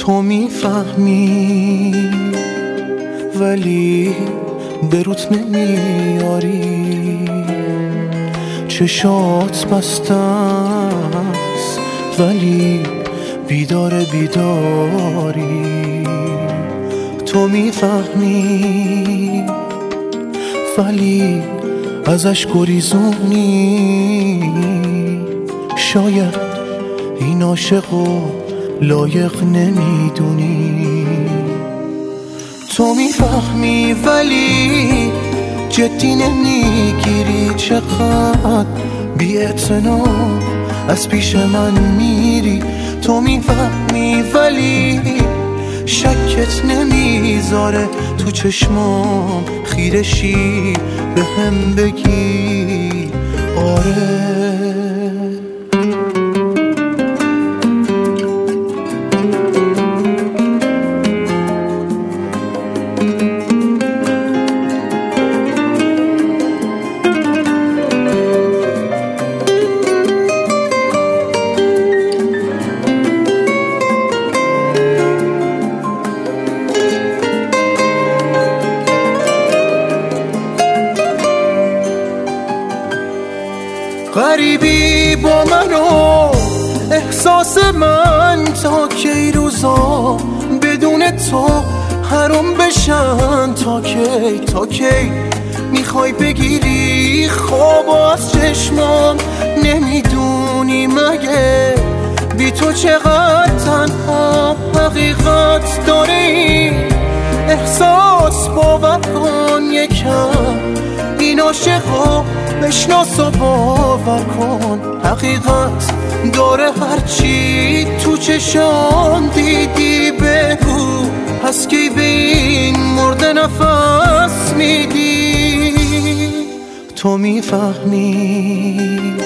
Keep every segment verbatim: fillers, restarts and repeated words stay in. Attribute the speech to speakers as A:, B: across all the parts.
A: تو میفهمی ولی به روت نمیاری، چشات بسته‌ست ولی بیدار بیداری. تو میفهمی ولی ازش گریزونی، شاید این عاشقو لایق نمیدونی. تو میفهمی ولی جدی نمیگیری، چقدر بی‌اعتنا از پیش من میری. تو میفهمی ولی شکت نمیذاره تو چشمام خیرشی به هم بگی آره. غریبی با منو احساس من تا کی روزا بدون تو حرام بشن، تا کی تا کی میخوای بگیری خواب از چشمام، نمیدونی مگه بی تو چقدر تنها حقیقت داره این احساس. باور کن یکم این عاشقو بشناس و باور کن، حقیقت داره هرچی تو چشام دیدی بگو، پس کی به این مرده نفس میدی. تو میفهمی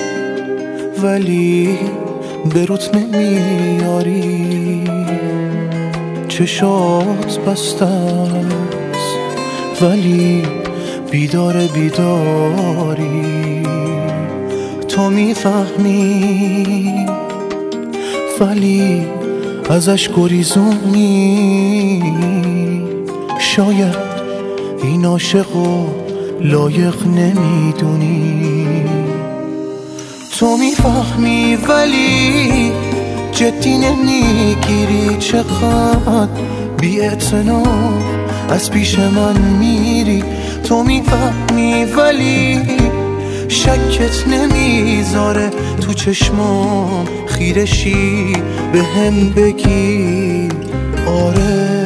A: ولی به روت نمیاری، چشات بسته‌ست ولی بیدار بیداری. تو میفهمی ولی ازش گریزونی، شاید این عاشقو لایق نمیدونی. تو میفهمی ولی جدی نمیگیری، چقدر بی‌اعتنا از پیش من میری. تو میفهمی ولی شکت نمیذاره تو چشمام خیرشی به هم بگی آره.